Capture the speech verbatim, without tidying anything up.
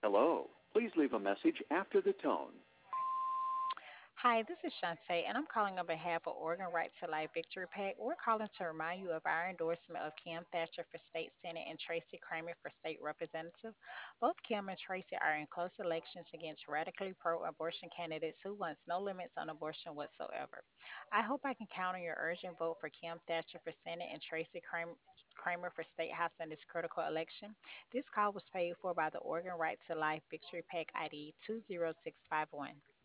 Hello. Please leave a message after the tone. Hi, this is Shantae, and I'm calling on behalf of Oregon Right to Life Victory PAC. We're calling to remind you of our endorsement of Kim Thatcher for state senate and Tracy Kramer for state representative. Both Kim and Tracy are in close elections against radically pro abortion candidates who wants no limits on abortion whatsoever. I hope I can count on your urgent vote for Kim Thatcher for senate and Tracy Kramer. Kramer for State House in this critical election. This call was paid for by the Oregon Right to Life Victory PAC I D two zero six five one.